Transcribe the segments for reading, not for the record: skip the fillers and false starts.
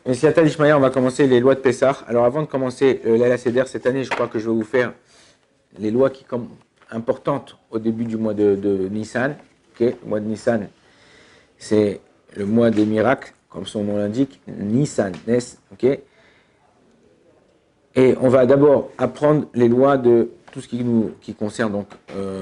Mais si Atal Ishmael, on va commencer les lois de Pessah. Alors avant de commencer l'El Seder cette année, je crois que je vais vous faire les lois qui sont importantes au début du mois de Nissan. Okay, le mois de Nissan, c'est le mois des miracles, comme son nom l'indique, Nissan, Nes, ok. Et on va d'abord apprendre les lois de tout ce qui concerne donc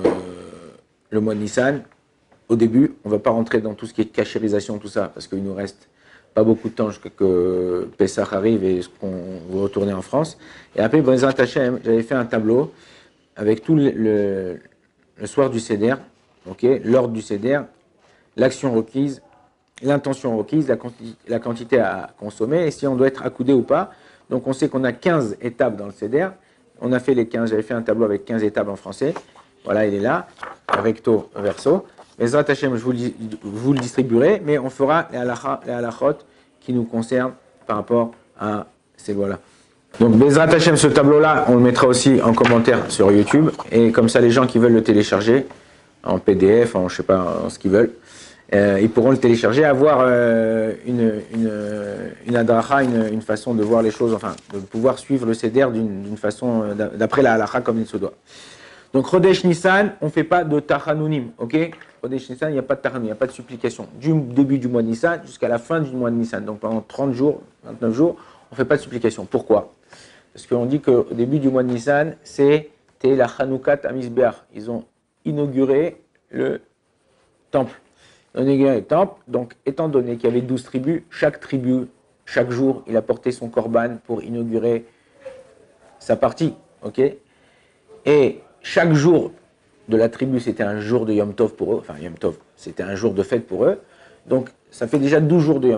le mois de Nissan. Au début, on ne va pas rentrer dans tout ce qui est cachérisation, tout ça, parce qu'il nous reste pas beaucoup de temps jusqu'à que Pessah arrive et qu'on va retourner en France. Et après, Bezrat Hashem, j'avais fait un tableau avec tout le soir du Seder, okay, l'ordre du Seder, l'action requise, l'intention requise, la quantité à consommer, et si on doit être accoudé ou pas. Donc on sait qu'on a 15 étapes dans le Seder. On a fait les 15, j'avais fait un tableau avec 15 étapes en français. Voilà, il est là, recto, verso. Bezrat Hashem, je vous le distribuerai, mais on fera les halachot qui nous concernent par rapport à ces lois-là. Donc Bezrat Hashem, ce tableau-là, on le mettra aussi en commentaire sur YouTube, et comme ça les gens qui veulent le télécharger, en PDF, en je sais pas, en ce qu'ils veulent, ils pourront le télécharger, avoir une adracha, une façon de voir les choses, enfin, de pouvoir suivre le Seder d'une façon, d'après la halacha comme il se doit. Donc, Chodesh Nissan, on ne fait pas de tachanounim, ok? Chodesh Nissan, il n'y a pas de tachanounim, il n'y a pas de supplication. Du début du mois de Nissan jusqu'à la fin du mois de Nissan. Donc, pendant 30 jours, 29 jours, on ne fait pas de supplication. Pourquoi? Parce qu'on dit qu'au début du mois de Nissan, c'était la Chanoukat à Misbeach. Ils ont inauguré le temple. Ils ont inauguré le temple, donc, étant donné qu'il y avait 12 tribus, chaque tribu, chaque jour, il a porté son korban pour inaugurer sa partie, ok? Et chaque jour de la tribu, c'était un jour de Yom Tov pour eux. Enfin, Yom Tov, c'était un jour de fête pour eux. Donc, ça fait déjà 12 jours de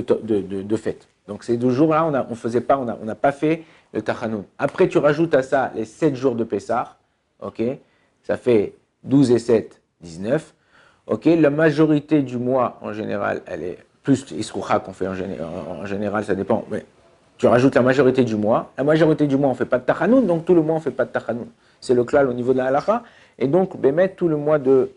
fête. Donc, ces 12 jours-là, on n'a pas fait le Tachanoun. Après, tu rajoutes à ça les 7 jours de Pessah. Ok, ça fait 12 et 7, 19. Ok, la majorité du mois, en général, elle est plus Isroucha qu'on fait en général, ça dépend. Mais tu rajoutes la majorité du mois. La majorité du mois, on ne fait pas de Tachanoun, donc tout le mois, on ne fait pas de Tachanoun. C'est le klal au niveau de la halakha. Et donc, Bémet, tout le mois de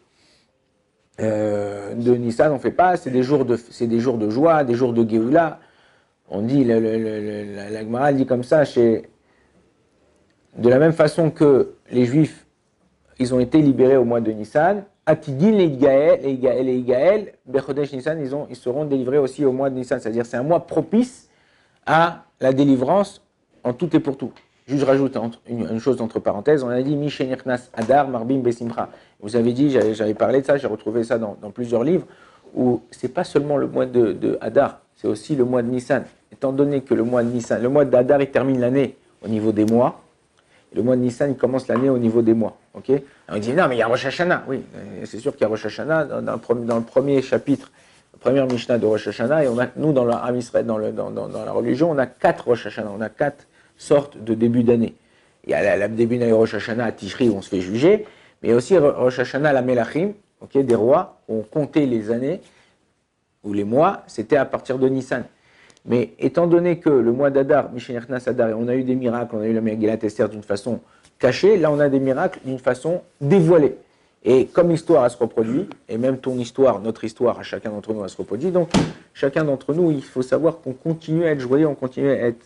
Nissan, on ne fait pas. C'est des jours de joie, des jours de Géoula. On dit, la Gemara dit comme ça, de la même façon que les Juifs, ils ont été libérés au mois de Nissan, Atidin les Igaël, Bechodesh Nissan, ils seront délivrés aussi au mois de Nissan. C'est-à-dire, c'est un mois propice à la délivrance en tout et pour tout. Juste, je rajoute une chose entre parenthèses. On a dit Mishenirnas Adar Marbim Besimcha. Vous avez dit, j'avais parlé de ça, j'ai retrouvé ça dans plusieurs livres, où c'est pas seulement le mois de Adar, c'est aussi le mois de Nissan. Étant donné que le mois d'Adar, il termine l'année au niveau des mois, et le mois de Nissan, il commence l'année au niveau des mois. Okay, on dit non, mais il y a Rosh Hashanah. Oui, c'est sûr qu'il y a Rosh Hashanah dans le premier chapitre, la première Mishnah de Rosh Hashanah, et nous, dans la Am Israël, dans la religion, on a 4 Rosh Hashanah, on a 4 sortes de début d'année. Il y a le début d'année Rosh Hashanah à Tishri où on se fait juger, mais il y a aussi Rosh Hashanah à la Melachim, okay, des rois, où on comptait les années ou les mois, c'était à partir de Nissan. Mais étant donné que le mois d'Adar, Mishenirnas Adar, on a eu des miracles, on a eu la Megillat Esther d'une façon cachée, là on a des miracles d'une façon dévoilée. Et comme l'histoire se reproduit, et même ton histoire, notre histoire, à chacun d'entre nous, elle se reproduit, donc chacun d'entre nous, il faut savoir qu'on continue à être joyeux, on continue à être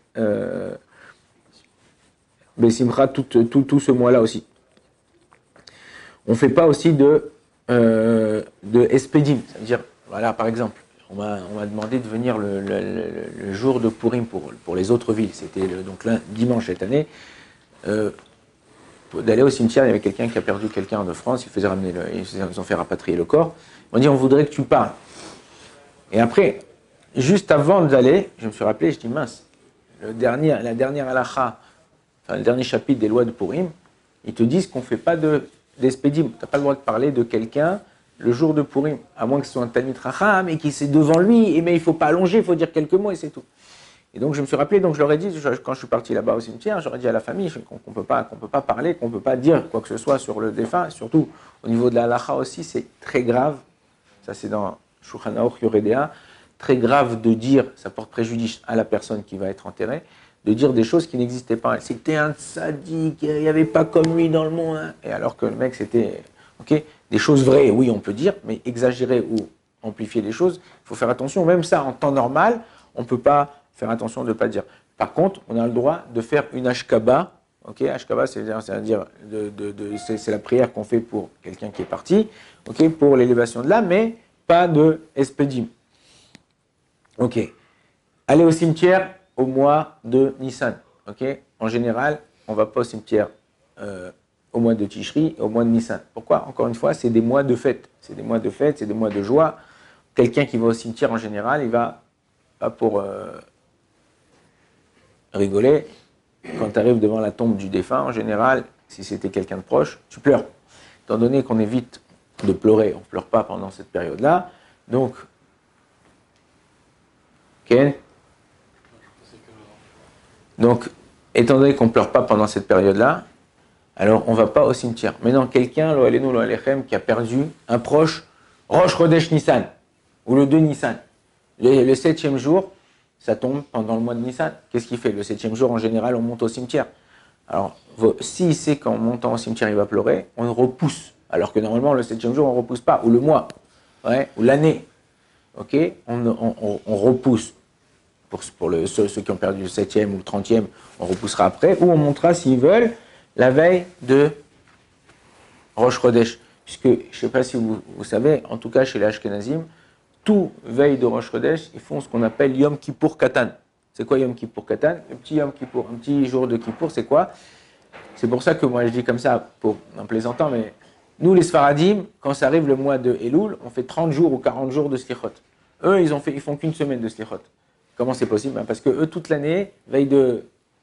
Bessimcha tout ce mois-là aussi. On ne fait pas aussi de Espedim, c'est-à-dire, voilà, par exemple, on m'a demandé de venir le jour de Purim pour les autres villes, c'était donc dimanche cette année, d'aller au cimetière. Il y avait quelqu'un qui a perdu quelqu'un de France, ils ont fait rapatrier le corps. On dit, on voudrait que tu parles. Et après, juste avant d'aller, je me suis rappelé, je dis, mince, la dernière halakha, enfin, le dernier chapitre des lois de Purim, ils te disent qu'on ne fait pas d'espédim. Tu n'as pas le droit de parler de quelqu'un le jour de Purim, à moins que ce soit un Talmid Chacham et qu'il c'est devant lui, mais il ne faut pas allonger, il faut dire quelques mots et c'est tout. Et donc je me suis rappelé, donc je leur ai dit, quand je suis parti là-bas au cimetière, j'aurais dit à la famille qu'on ne peut pas parler, qu'on ne peut pas dire quoi que ce soit sur le défunt, surtout au niveau de la halakha aussi, c'est très grave, ça c'est dans Shulchan Aruch Yoredea, très grave de dire, ça porte préjudice à la personne qui va être enterrée, de dire des choses qui n'existaient pas. C'était un sadique, il n'y avait pas comme lui dans le monde. Hein. Et alors que le mec, c'était des choses vraies, oui, on peut dire, mais exagérer ou amplifier les choses, il faut faire attention. Même ça, en temps normal, on ne peut pas faire attention de ne pas dire. Par contre, on a le droit de faire une ashkaba. Ok, ashkaba, c'est-à-dire c'est la prière qu'on fait pour quelqu'un qui est parti, ok, pour l'élévation de l'âme, mais pas de espedim. Ok. Aller au cimetière au mois de Nissan. Ok. En général, on ne va pas au cimetière au mois de Tishri et au mois de Nissan. Pourquoi? Encore une fois, c'est des mois de fête. C'est des mois de fête, c'est des mois de joie. Quelqu'un qui va au cimetière, en général, il va pas pour rigoler. Quand tu arrives devant la tombe du défunt, en général, si c'était quelqu'un de proche, tu pleures. Étant donné qu'on évite de pleurer, on ne pleure pas pendant cette période-là. Donc, Ken? Donc, étant donné qu'on ne pleure pas pendant cette période-là, alors on ne va pas au cimetière. Maintenant, quelqu'un, lo alenu, lo alechem, qui a perdu un proche, Rosh Chodesh Nissan, ou le 2 Nissan, le 7e jour, ça tombe pendant le mois de Nissan. Qu'est-ce qu'il fait? Le 7e jour, en général, on monte au cimetière. Alors, s'il sait qu'en montant au cimetière, il va pleurer, on repousse. Alors que normalement, le 7e jour, on ne repousse pas, ou le mois, ouais, ou l'année. Ok, on repousse. Pour ceux qui ont perdu le 7e ou le 30e, on repoussera après, ou on montera, s'ils veulent, la veille de Rosh Chodesh. Puisque, je ne sais pas si vous savez, en tout cas chez les Ashkenazim, tout veille de Rosh Chodesh, ils font ce qu'on appelle Yom Kippour Katan. C'est quoi Yom Kippour Katan? Le petit Yom Kippour, un petit jour de Kippour, c'est quoi? C'est pour ça que moi je dis comme ça, en plaisantant, mais nous les Sfaradim, quand ça arrive le mois de Elul, on fait 30 jours ou 40 jours de Slichot. Eux, ils font qu'une semaine de Slichot. Comment c'est possible? Parce que eux, toute l'année, veille de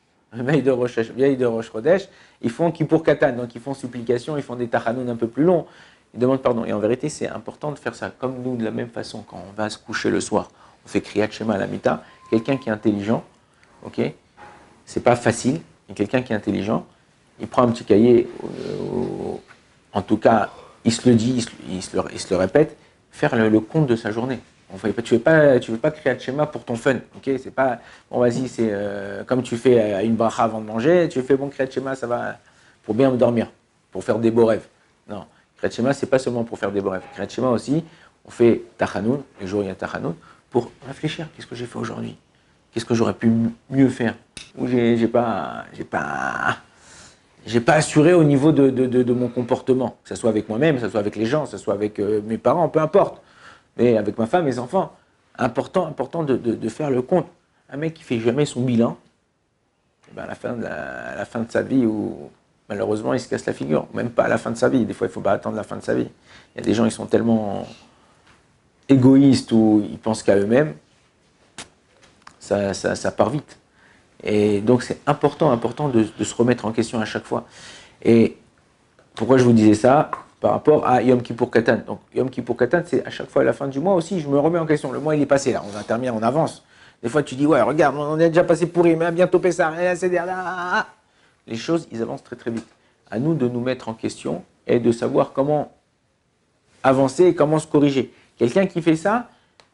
Rosh Chodesh, ils font Kippour Katan, donc ils font supplication, ils font des tachanoun un peu plus longs, ils demandent pardon. Et en vérité, c'est important de faire ça. Comme nous, de la même façon, quand on va se coucher le soir, on fait Kriyat Shema à la Mita, quelqu'un qui est intelligent, ok, c'est pas facile, mais quelqu'un qui est intelligent, il prend un petit cahier, en tout cas, il se le dit, il se le répète, faire le compte de sa journée. Tu veux pas créer un schéma pour ton fun, ok? C'est pas, bon vas-y, c'est comme tu fais une bracha avant de manger, tu fais bon créer schéma, ça va pour bien dormir, pour faire des beaux rêves. Non, créer schéma, c'est pas seulement pour faire des beaux rêves. Créer schéma aussi, on fait tachanoun, les jours où il y a tachanoun, pour réfléchir. Qu'est-ce que j'ai fait aujourd'hui? Qu'est-ce que j'aurais pu mieux faire? Ou j'ai pas assuré au niveau de mon comportement, que ce soit avec moi-même, que ce soit avec les gens, que ce soit avec mes parents, peu importe. Mais avec ma femme, mes enfants, important de faire le compte. Un mec qui fait jamais son bilan, ben à la fin de sa vie, où malheureusement il se casse la figure, même pas à la fin de sa vie, des fois il ne faut pas attendre la fin de sa vie. Il y a des gens qui sont tellement égoïstes ou ils pensent qu'à eux-mêmes, ça part vite. Et donc c'est important de se remettre en question à chaque fois. Et pourquoi je vous disais ça? Par rapport à Yom Kippour Katan. Donc Yom Kippour Katan, c'est à chaque fois à la fin du mois aussi, je me remets en question. Le mois il est passé là, on intervient, on avance. Des fois tu dis ouais regarde, on est déjà passé pourri, mais bientôt Pessah, c'est là. Les choses, ils avancent très très vite. À nous de nous mettre en question et de savoir comment avancer et comment se corriger. Quelqu'un qui fait ça,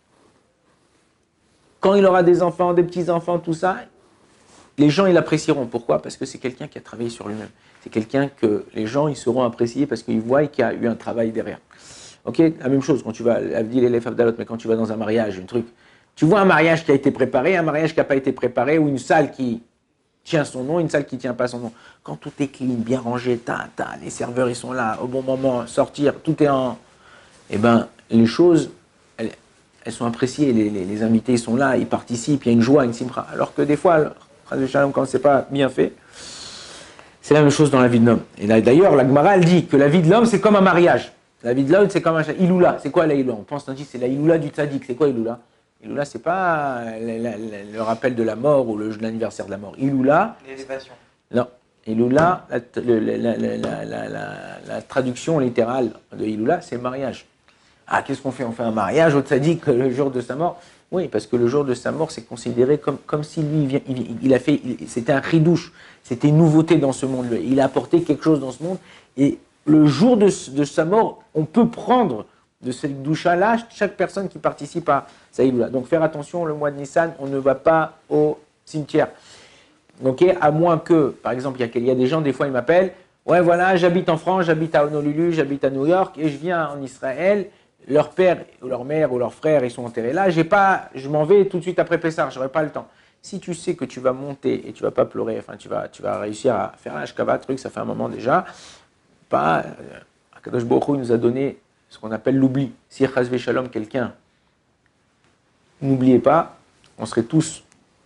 quand il aura des enfants, des petits-enfants, tout ça, les gens ils l'apprécieront. Pourquoi? Parce que c'est quelqu'un qui a travaillé sur lui-même. C'est quelqu'un que les gens ils seront appréciés parce qu'ils voient qu'il y a eu un travail derrière. Ok, la même chose quand tu vas, Avdi l'élève Avdalot, mais quand tu vas dans un mariage, un truc, tu vois un mariage qui a été préparé, un mariage qui n'a pas été préparé, ou une salle qui tient son nom, une salle qui ne tient pas son nom. Quand tout est clean, bien rangé, les serveurs ils sont là, au bon moment, sortir, tout est en... Eh bien, les choses, elles sont appréciées, les invités ils sont là, ils participent, il y a une joie, une simra. Alors que des fois, quand c'est pas bien fait, c'est la même chose dans la vie de l'homme. Et là, d'ailleurs, la Gemara, elle dit que la vie de l'homme, c'est comme un mariage. La vie de l'homme, c'est comme un Iloula. C'est quoi la Iloula? On pense, on dit, c'est la Iloula du tzaddik. C'est quoi Iloula? Iloula, c'est pas le rappel de la mort ou l'anniversaire de la mort. Iloula. L'élévation. Non. Iloula, la traduction littérale de Iloula, c'est le mariage. Ah, qu'est-ce qu'on fait? On fait un mariage au tzaddik le jour de sa mort? Oui, parce que le jour de sa mort, c'est considéré comme si lui, c'était un ridouche, c'était une nouveauté dans ce monde. Il a apporté quelque chose dans ce monde. Et le jour de sa mort, on peut prendre de cette doucha-là chaque personne qui participe à Saïdoula. Donc faire attention, le mois de Nissan, on ne va pas au cimetière. Okay, à moins que, par exemple, il y a des gens, des fois, ils m'appellent, ouais, voilà, j'habite en France, j'habite à Honolulu, j'habite à New York, et je viens en Israël. Leur père ou leur mère ou leur frère, ils sont enterrés là. Je m'en vais tout de suite après Pessah, j'aurai pas le temps. Si tu sais que tu vas monter et tu vas pas pleurer, enfin tu vas réussir à faire la Ashkava, truc, ça fait un moment déjà, pas, Akadosh Baruch Hu, il nous a donné ce qu'on appelle l'oubli. Si Chazvé Shalom, quelqu'un n'oubliez pas, on serait tous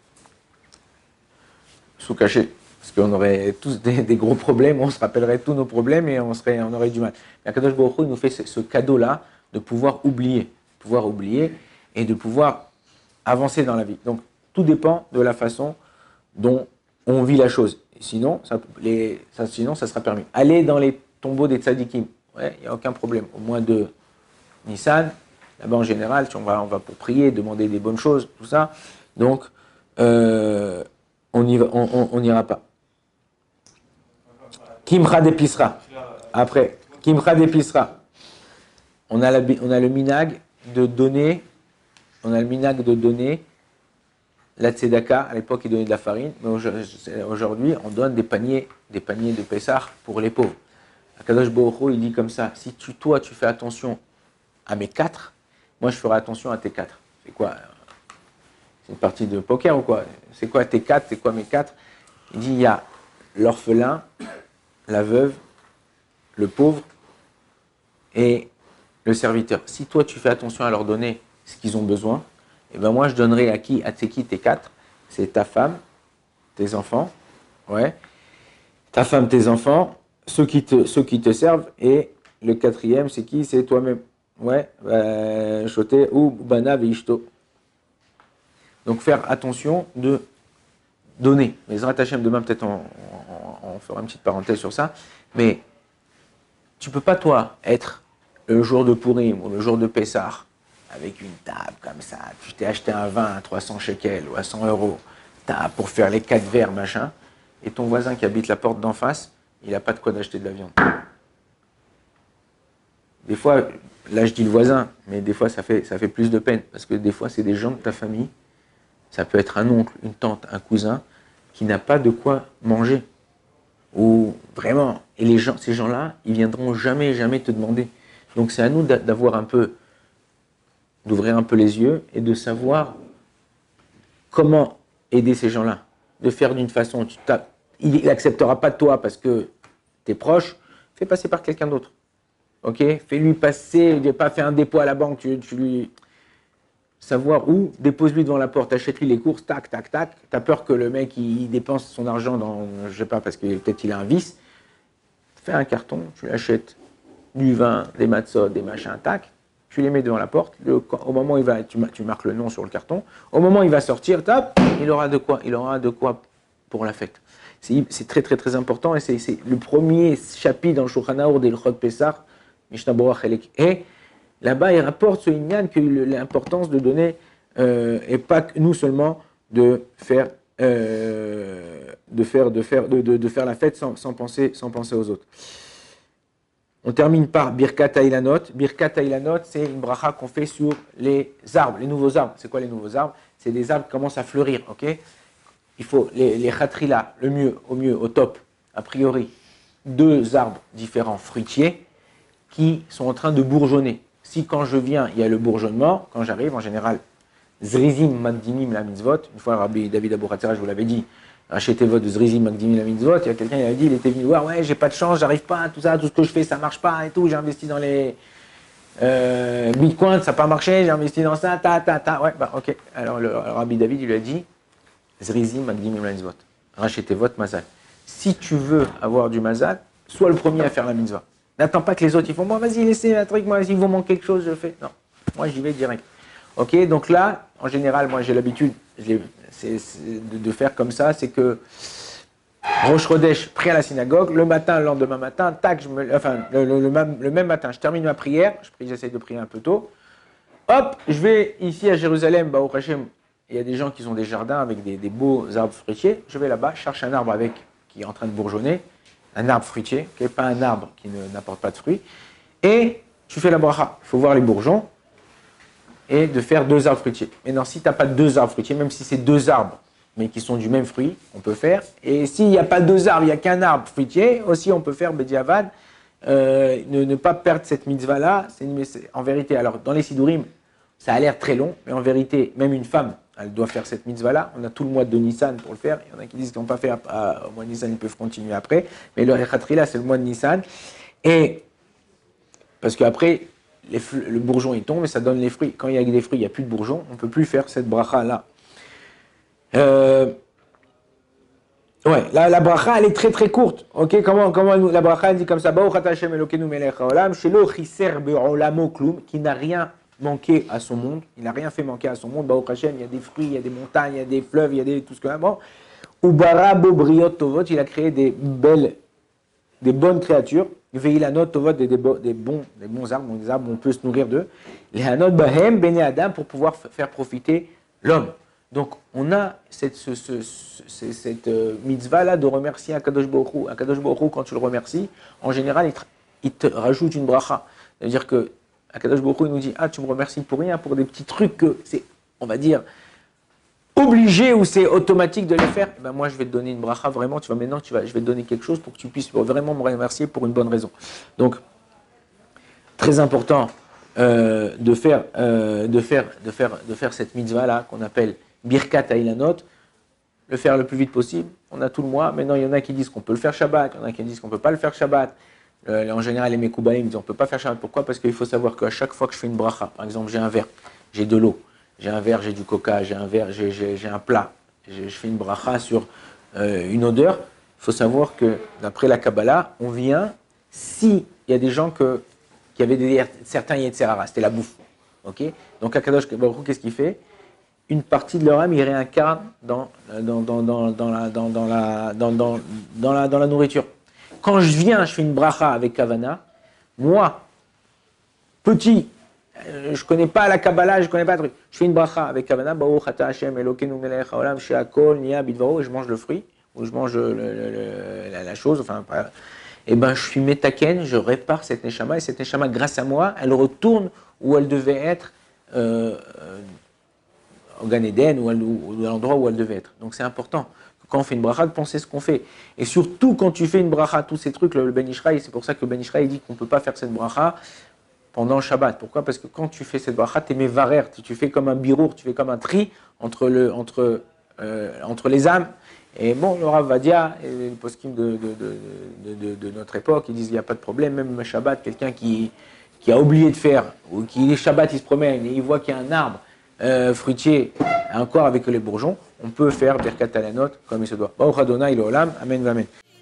sous cachet. Parce qu'on aurait tous des gros problèmes, on se rappellerait tous nos problèmes et on aurait du mal. Mais Akadosh Baruch Hu, il nous fait ce cadeau-là de pouvoir oublier et de pouvoir avancer dans la vie. Donc, tout dépend de la façon dont on vit la chose. Sinon, ça sera permis. Aller dans les tombeaux des tzadikim, ouais, il n'y a aucun problème. Au mois de Nissan, là-bas en général, on va pour prier, demander des bonnes choses, tout ça. Donc, on n'ira pas. Kimcha d'épisra. Après, Kimcha d'épisra. On a le minag de donner. On a le minag de donner la tzedaka. À l'époque, ils donnaient de la farine, mais aujourd'hui, on donne des paniers de Pessah pour les pauvres. Akadosh Baruch Hu, il dit comme ça, si toi, tu fais attention à mes 4, moi, je ferai attention à tes 4. C'est quoi? C'est une partie de poker ou quoi? C'est quoi tes 4? C'est quoi mes 4? Il dit, il y a l'orphelin, la veuve, le pauvre et le serviteur. Si toi, tu fais attention à leur donner ce qu'ils ont besoin, et ben moi, je donnerai à qui? C'est qui tes 4? C'est ta femme, tes enfants, ouais, ta femme, tes enfants, ceux qui te servent, et le 4e, c'est qui? C'est toi-même. Ouais, Choté ou Bana Veishto. Donc faire attention de donner. Mais Zrat Hashem, demain peut-être on fera une petite parenthèse sur ça. Mais tu peux pas toi être le jour de Purim ou le jour de Pessah avec une table comme ça. Tu t'es acheté un vin à 300 shekels ou à 100 euros pour faire les 4 verres machin. Et ton voisin qui habite la porte d'en face, il n'a pas de quoi d'acheter de la viande. Des fois, là je dis le voisin, mais des fois ça fait plus de peine. Parce que des fois c'est des gens de ta famille. Ça peut être un oncle, une tante, un cousin qui n'a pas de quoi manger. Ou vraiment. Et ces gens-là, ils viendront jamais te demander. Donc c'est à nous d'ouvrir un peu les yeux et de savoir comment aider ces gens-là. De faire d'une façon, il n'acceptera pas de toi parce que tu es proche, fais passer par quelqu'un d'autre. Ok? Fais-lui passer, il n'a pas fait un dépôt à la banque, tu lui... Savoir où, dépose-lui devant la porte, achète-lui les courses, tac, tac, tac. T'as peur que le mec, il dépense son argent dans, je sais pas, parce que peut-être il a un vice. Fais un carton, tu l'achètes du vin, des matzot, des machins, tac. Tu les mets devant la porte. Au moment où il va, tu marques le nom sur le carton. Au moment où il va sortir, tac, il aura de quoi pour la fête. C'est très, très, très important et c'est le premier chapitre dans le Shulchan Arour d'Ilchot Pessah, Mishnah Berurah Chelek. Et là-bas, il rapporte ce Inyan que l'importance de donner, et pas que nous seulement, de faire la fête sans penser aux autres. On termine par Birkat Hailanot. Birkat Hailanot, c'est une bracha qu'on fait sur les arbres, les nouveaux arbres. C'est quoi les nouveaux arbres? C'est des arbres qui commencent à fleurir, ok? Il faut les khatrila, au mieux, au top, a priori, 2 arbres différents fruitiers qui sont en train de bourgeonner. Si quand je viens, il y a le bourgeonnement, quand j'arrive, en général, Zrizim Magdimim la mitzvot, une fois Rabbi David Abou-Hatzara, je vous l'avais dit, achetez votre Zrizim Magdimim la mitzvot, il y a quelqu'un qui avait dit, il était venu voir, ouais, j'ai pas de chance, j'arrive pas, tout ça, tout ce que je fais, ça marche pas et tout, j'ai investi dans les bitcoins, ça n'a pas marché, j'ai investi dans ça, ouais, bah ok. Alors le Rabbi David, il lui a dit, Zrizim Magdimim la mitzvot, rachetez votre mazal. Si tu veux avoir du mazal, sois le premier à faire la mitzvah. N'attends pas que les autres, ils font, bon, vas-y, laissez un truc, moi, s'il vous manque quelque chose, je fais. Non, moi, j'y vais direct. Ok, donc là, en général, moi, j'ai l'habitude de faire comme ça, c'est que Rosh Chodesh, prie à la synagogue, le matin, le lendemain matin, tac, le même matin, je termine ma prière, j'essaie de prier un peu tôt, hop, je vais ici à Jérusalem, Baruch Hashem, il y a des gens qui ont des jardins avec des beaux arbres fruitiers, je vais là-bas, je cherche un arbre qui est en train de bourgeonner, un arbre fruitier, qui n'est pas un arbre qui n'apporte pas de fruits, et tu fais la bracha. Il faut voir les bourgeons et de faire 2 arbres fruitiers. Maintenant, si tu n'as pas 2 arbres fruitiers, même si c'est 2 arbres, mais qui sont du même fruit, on peut faire. Et s'il n'y a pas 2 arbres, il n'y a qu'un arbre fruitier, aussi on peut faire Bediavad, ne pas perdre cette mitzvah-là. En vérité, alors dans les Sidourim, ça a l'air très long, mais en vérité, même une femme elle doit faire cette mitzvah-là. On a tout le mois de Nissan pour le faire. Il y en a qui disent qu'ils n'ont pas fait au mois de Nissan, ils peuvent continuer après. Mais le Echatria, c'est le mois de Nissan. Et parce qu'après, le bourgeon il tombe et ça donne les fruits. Quand il y a des fruits, il n'y a plus de bourgeon. On ne peut plus faire cette bracha-là. Ouais, la bracha, elle est très très courte. Ok, comment la bracha, elle dit comme ça, qui n'a rien manqué à son monde, il n'a rien fait manquer à son monde. Baruch Hashem, il y a des fruits, il y a des montagnes, il y a des fleuves, il y a tout ce que bon. Ubara Bobriot Tovot, il a créé des bonnes créatures. Veilanot Tovot, des bons arbres, des arbres où on peut se nourrir d'eux. Les Hanot Bahem, Bene Adam, pour pouvoir faire profiter l'homme. Donc, on a cette mitzvah-là de remercier Akadosh Baruch Hu. Akadosh Baruch Hu, quand tu le remercies, en général, il te rajoute une bracha. C'est-à-dire que Akadosh Baruch Hu, il nous dit, tu me remercies pour rien, pour des petits trucs que c'est, on va dire, obligé ou c'est automatique de les faire. Ben moi, je vais te donner une bracha, vraiment, je vais te donner quelque chose pour que tu puisses vraiment me remercier pour une bonne raison. Donc, très important de faire cette mitzvah-là qu'on appelle Birkat Ailanot, le faire le plus vite possible. On a tout le mois. Maintenant, il y en a qui disent qu'on peut le faire Shabbat, il y en a qui disent qu'on ne peut pas le faire Shabbat. En général, les Mekoubaïm disent qu'on ne peut pas faire Shabbat. Pourquoi? Parce qu'il faut savoir qu'à chaque fois que je fais une bracha, par exemple, j'ai un verre, j'ai de l'eau, j'ai un verre, j'ai du coca, j'ai un verre, j'ai un plat, je fais une bracha sur une odeur, il faut savoir que d'après la Kabbalah, on vient, s'il y a des gens qui avaient certains Yetzerara, c'était la bouffe. Okay, donc Akadosh Baruch Hu, qu'est-ce qu'il fait? Une partie de leur âme, ils réincarnent dans la nourriture. Quand je viens, je fais une bracha avec Kavana, moi, petit, je ne connais pas la Kabbalah, je ne connais pas le truc, je fais une bracha avec Kavana, Baruch Ata Hashem Elokeinu melech haolam she'akol niya bidvaro, et je mange le fruit, ou je mange la chose, enfin, et ben je suis metaken, je répare cette neshama, et cette neshama, grâce à moi, elle retourne où elle devait être, au Gan Eden ou à l'endroit où elle devait être. Donc c'est important. Quand on fait une bracha, de penser ce qu'on fait. Et surtout quand tu fais une bracha, tous ces trucs, le Ben Ishraï, c'est pour ça que le Ben Ishraï dit qu'on ne peut pas faire cette bracha pendant Shabbat. Pourquoi? Parce que quand tu fais cette bracha, tu es mévarer, tu fais comme un birour, tu fais comme un tri entre les âmes. Et bon, le Rav Vadia et les poskim de notre époque, ils disent qu'il n'y a pas de problème, même Shabbat, quelqu'un qui a oublié de faire, ou qui Shabbat, il se promène et il voit qu'il y a un arbre fruitier, encore avec les bourgeons, on peut faire Birkat Ailanot comme il se doit. Baruch Adonai l'olam, amen, amen.